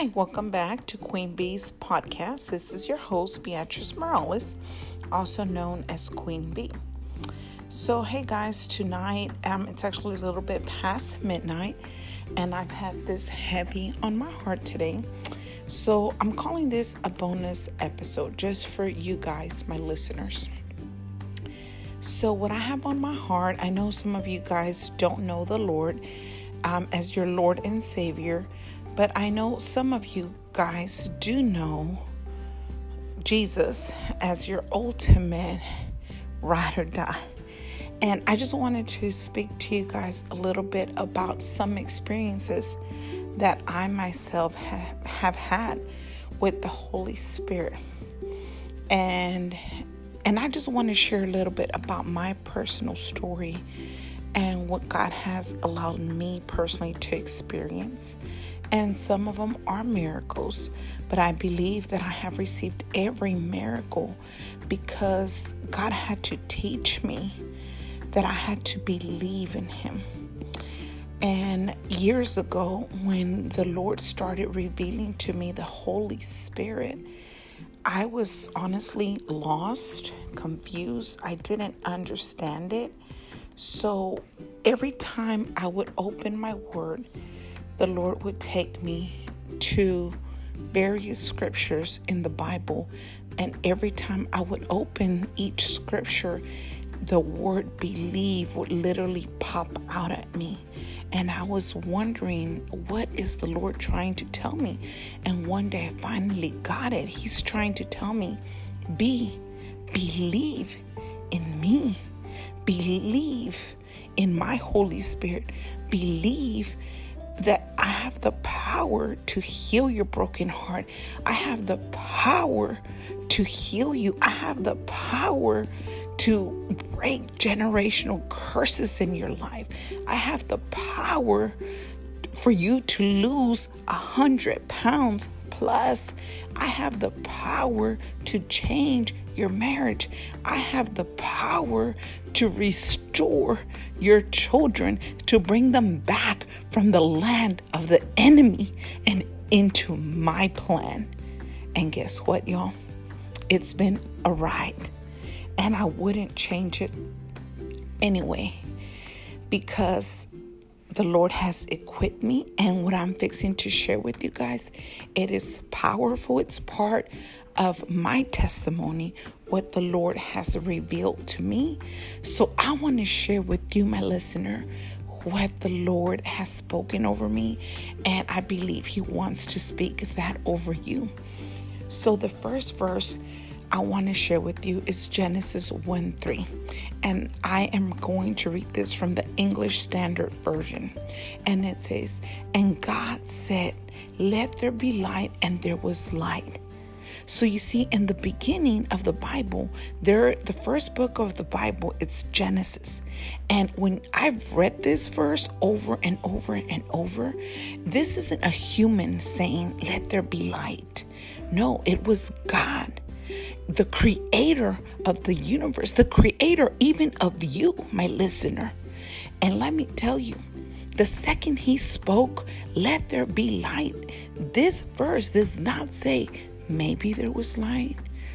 Hi, welcome back to Queen Bee's podcast. This is your host, Beatrice Morales, also known as Queen Bee. So, hey guys, tonight it's actually a little bit past midnight, and I've had this heavy on my heart today. So, I'm calling this a bonus episode just for you guys, my listeners. So, what I have on my heart, I know some of you guys don't know the Lord as your Lord and Savior. But I know some of you guys do know Jesus as your ultimate ride or die. And I just wanted to speak to you guys a little bit about some experiences that I myself have had with the Holy Spirit. And I just want to share a little bit about my personal story and what God has allowed me personally to experience. And some of them are miracles, but I believe that I have received every miracle because God had to teach me that I had to believe in Him. And years ago, when the Lord started revealing to me the Holy Spirit, I was honestly lost, confused. I didn't understand it. So every time I would open my word, the Lord would take me to various scriptures in the Bible. And every time I would open each scripture, the word believe would literally pop out at me. And I was wondering, what is the Lord trying to tell me? And one day I finally got it. He's trying to tell me, believe in me. Believe in my Holy Spirit. Believe that I have the power to heal your broken heart. I have the power to heal you. I have the power to break generational curses in your life. I have the power for you to lose 100 pounds plus. I have the power to change your marriage. I have the power to restore your children, to bring them back from the land of the enemy and into my plan. And guess what, y'all? It's been a ride, and I wouldn't change it anyway, because the Lord has equipped me, and what I'm fixing to share with you guys, it is powerful. It's part of my testimony, what the Lord has revealed to me. So I want to share with you, my listener, what the Lord has spoken over me, and I believe He wants to speak that over you. So the first verse I want to share with you is Genesis 1:3. And I am going to read this from the English Standard Version. And it says, "And God said, let there be light, and there was light." So you see, in the beginning of the Bible, the first book of the Bible, it's Genesis. And when I've read this verse over and over and over, this isn't a human saying, let there be light. No, it was God, the creator of the universe, the creator even of you, my listener. And let me tell you, the second He spoke, let there be light, this verse does not say, maybe there was light.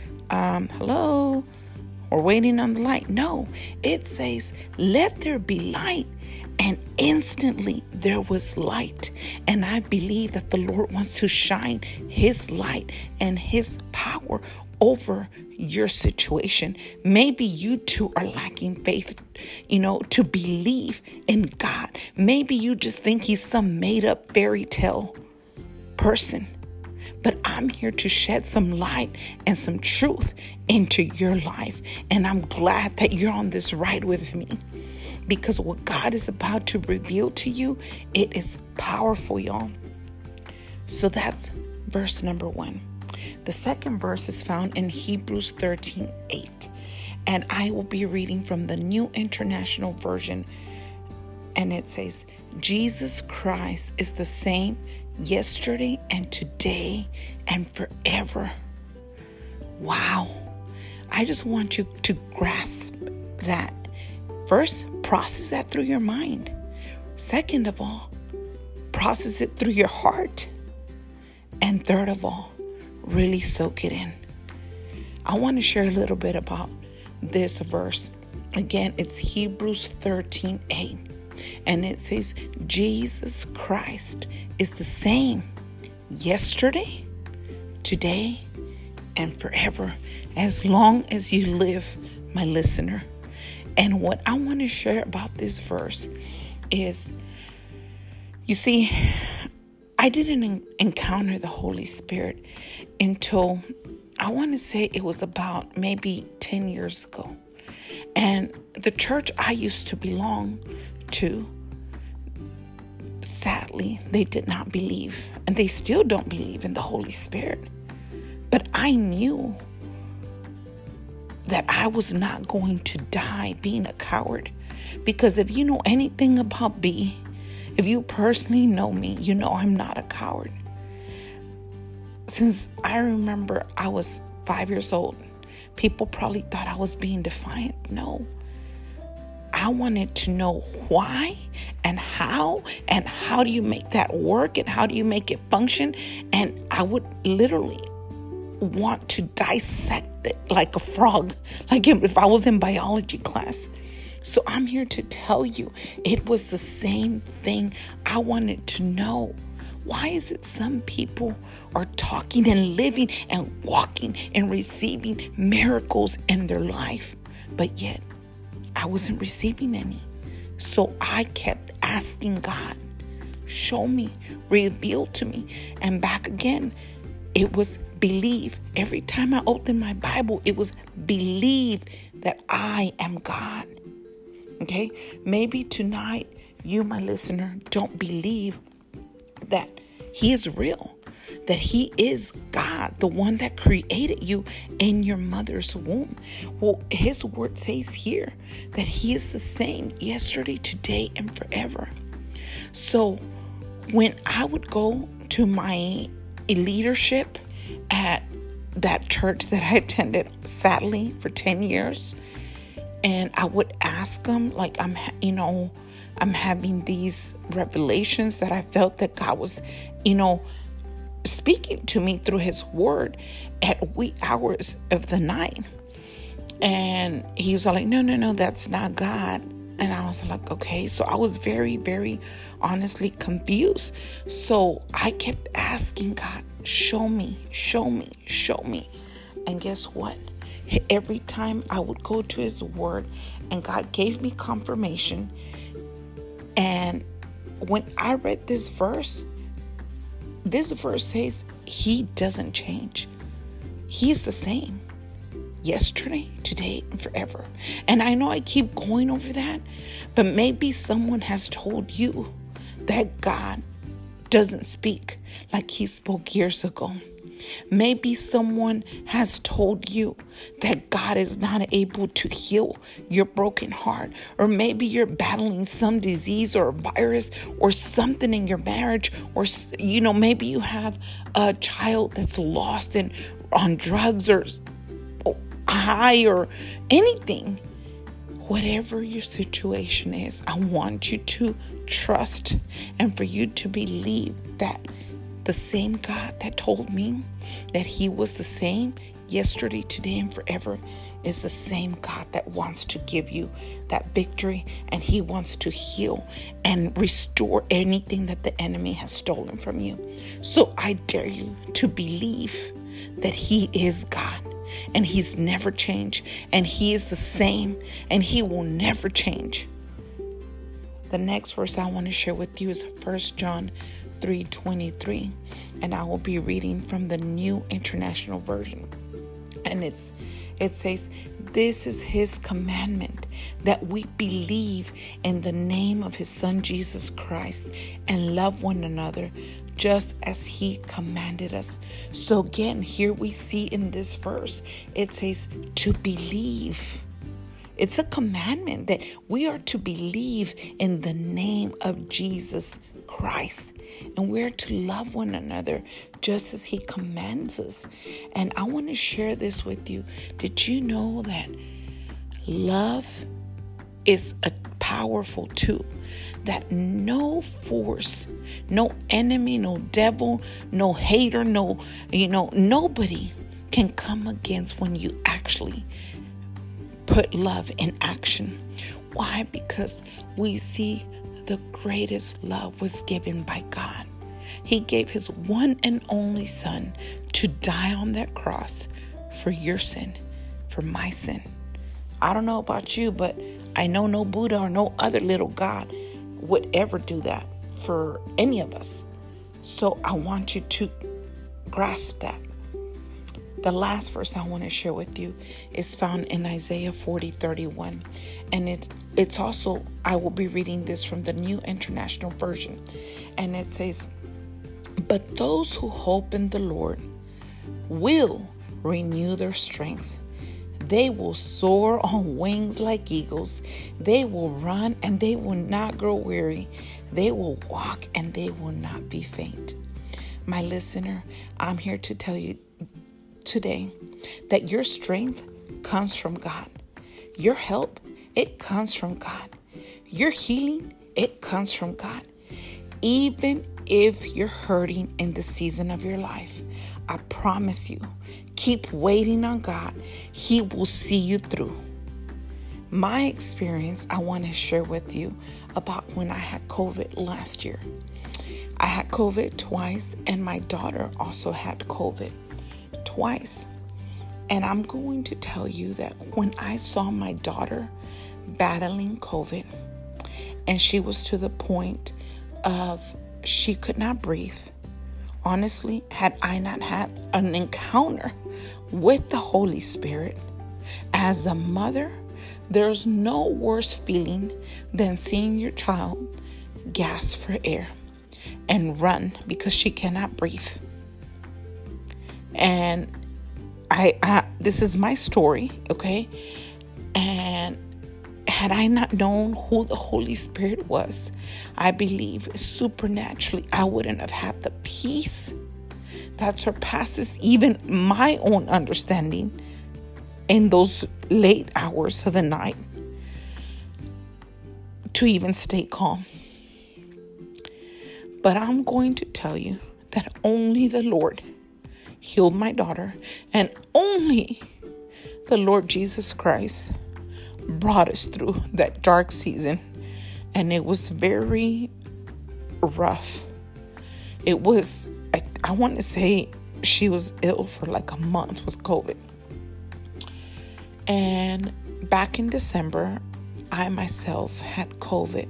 Hello? We're waiting on the light. No, it says, let there be light. And instantly there was light. And I believe that the Lord wants to shine His light and His power over your situation. Maybe you too are lacking faith, to believe in God. Maybe you just think He's some made up fairy tale person. But I'm here to shed some light and some truth into your life. And I'm glad that you're on this ride with me, because what God is about to reveal to you, it is powerful, y'all. So that's verse number 1. The second verse is found in Hebrews 13:8. And I will be reading from the New International Version. And it says, Jesus Christ is the same yesterday and today and forever. Wow. I just want you to grasp that. First, process that through your mind. Second of all, process it through your heart. And third of all, really soak it in. I want to share a little bit about this verse. Again, it's Hebrews 13:8. And it says, Jesus Christ is the same yesterday, today, and forever, as long as you live, my listener. And what I want to share about this verse is, you see, I didn't encounter the Holy Spirit until, I want to say it was about maybe 10 years ago. And the church I used to belong to, sadly, they did not believe, and they still don't believe in the Holy Spirit. But I knew that I was not going to die being a coward, because if you know anything about me, if you personally know me, you know I'm not a coward. Since I remember I was 5 years old, people probably thought I was being defiant. No. I wanted to know why and how do you make that work and how do you make it function? And I would literally want to dissect it like a frog, like if I was in biology class. So I'm here to tell you, it was the same thing. I wanted to know, why is it some people are talking and living and walking and receiving miracles in their life, but yet I wasn't receiving any? So I kept asking God, show me, reveal to me. And back again, it was believe. Every time I opened my Bible, it was believe that I am God. Okay? Maybe tonight, you, my listener, don't believe that He is real, that He is God, the one that created you in your mother's womb. Well, His word says here that He is the same yesterday, today, and forever. So when I would go to my leadership at that church that I attended, sadly, for 10 years, and I would ask them, like, I'm having these revelations that I felt that God was, speaking to me through His word at wee hours of the night. And He was like, no, that's not God. And I was like, okay. So I was very, very honestly confused. So I kept asking God, show me. And guess what? Every time I would go to His word and God gave me confirmation. And when I read this verse says He doesn't change. He is the same yesterday, today, and forever. And I know I keep going over that, but maybe someone has told you that God doesn't speak like He spoke years ago. Maybe someone has told you that God is not able to heal your broken heart. Or maybe you're battling some disease or a virus or something in your marriage. Or, maybe you have a child that's lost and on drugs or high or anything. Whatever your situation is, I want you to trust and for you to believe that the same God that told me that He was the same yesterday, today, and forever is the same God that wants to give you that victory, and He wants to heal and restore anything that the enemy has stolen from you. So I dare you to believe that He is God, and He's never changed, and He is the same, and He will never change. The next verse I want to share with you is 1 John 3:23, and I will be reading from the New International Version. And it says, this is His commandment, that we believe in the name of His Son Jesus Christ and love one another just as He commanded us. So again, here we see in this verse, it says to believe. It's a commandment that we are to believe in the name of Jesus Christ. And we're to love one another just as He commands us. And I want to share this with you. Did you know that love is a powerful tool? That no force, No enemy, no devil, no hater, nobody can come against when you actually put love in action. Why? Because we see the greatest love was given by God. He gave his one and only son to die on that cross for your sin, for my sin. I don't know about you, but I know no Buddha or no other little God would ever do that for any of us. So I want you to grasp that. The last verse I want to share with you is found in Isaiah 40:31. And it's also, I will be reading this from the New International Version. And it says, "But those who hope in the Lord will renew their strength. They will soar on wings like eagles. They will run and they will not grow weary. They will walk and they will not be faint." My listener, I'm here to tell you today that your strength comes from God. Your help, it comes from God. Your healing, it comes from God. Even if you're hurting in the season of your life, I promise you, keep waiting on God. He will see you through. My experience, I want to share with you about when I had COVID last year. I had COVID twice, and my daughter also had COVID twice. And I'm going to tell you that when I saw my daughter battling COVID, and she was to the point of she could not breathe. Honestly, had I not had an encounter with the Holy Spirit, as a mother, there's no worse feeling than seeing your child gasp for air and run because she cannot breathe. And I this is my story, okay? And had I not known who the Holy Spirit was, I believe supernaturally I wouldn't have had the peace that surpasses even my own understanding in those late hours of the night to even stay calm. But I'm going to tell you that only the Lord healed my daughter, and only the Lord Jesus Christ brought us through that dark season. And it was very rough. It was, I want to say she was ill for like a month with COVID. And back in December, I myself had COVID.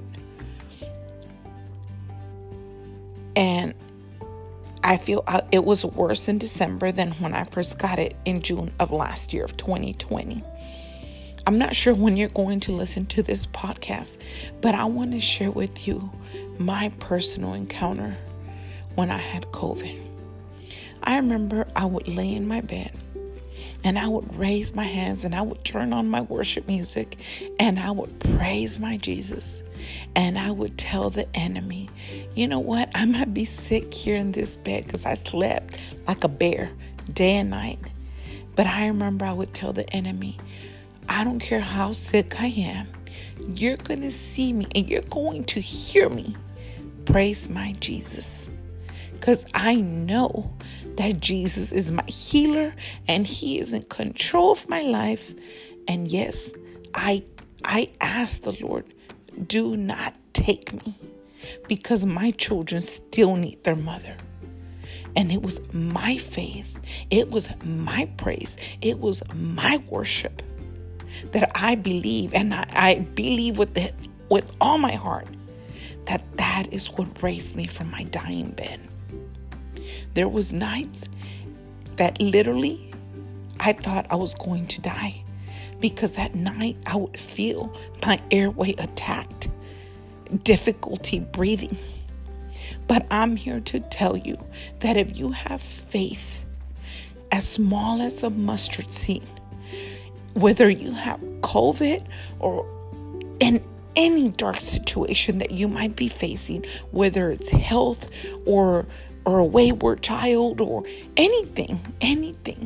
And I feel it was worse in December than when I first got it in June of last year of 2020. I'm not sure when you're going to listen to this podcast, but I want to share with you my personal encounter when I had COVID. I remember I would lay in my bed and I would raise my hands and I would turn on my worship music and I would praise my Jesus. And I would tell the enemy, you know what? I might be sick here in this bed because I slept like a bear day and night. But I remember I would tell the enemy, I don't care how sick I am. You're going to see me and you're going to hear me praise my Jesus. Because I know that Jesus is my healer and he is in control of my life. And yes, I asked the Lord, do not take me, because my children still need their mother. And it was my faith. It was my praise. It was my worship that I believe, and I believe with all my heart that is what raised me from my dying bed. There was nights that literally I thought I was going to die, because that night I would feel my airway attacked, difficulty breathing. But I'm here to tell you that if you have faith as small as a mustard seed, whether you have COVID or in any dark situation that you might be facing, whether it's health or a wayward child or anything,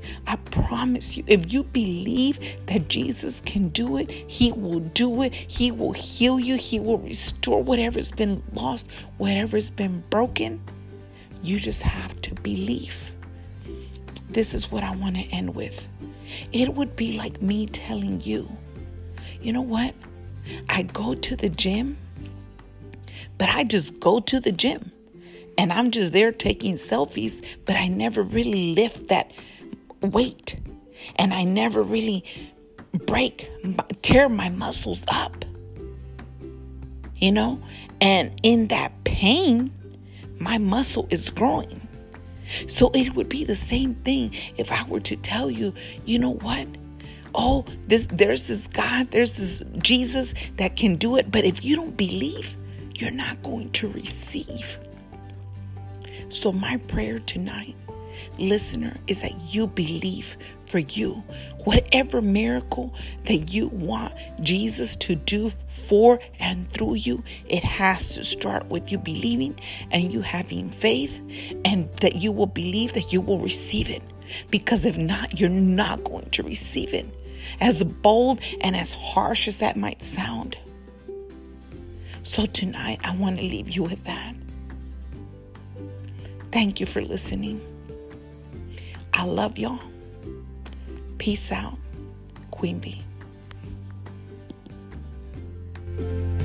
I promise you, if you believe that Jesus can do it, he will do it. He will heal you. He will restore whatever's been lost, whatever's been broken. You just have to believe. This is what I want to end with. It would be like me telling you, you know what? I go to the gym, but I just go to the gym and I'm just there taking selfies, but I never really lift that weight and I never really tear my muscles up, and in that pain, my muscle is growing. So it would be the same thing if I were to tell you, you know what? Oh, there's this God, there's this Jesus that can do it. But if you don't believe, you're not going to receive. So my prayer tonight, listener, is that you believe for you. Whatever miracle that you want Jesus to do for and through you, it has to start with you believing and you having faith, and that you will believe that you will receive it. Because if not, you're not going to receive it. As bold and as harsh as that might sound. So tonight, I want to leave you with that. Thank you for listening. I love y'all. Peace out. Queen Bee.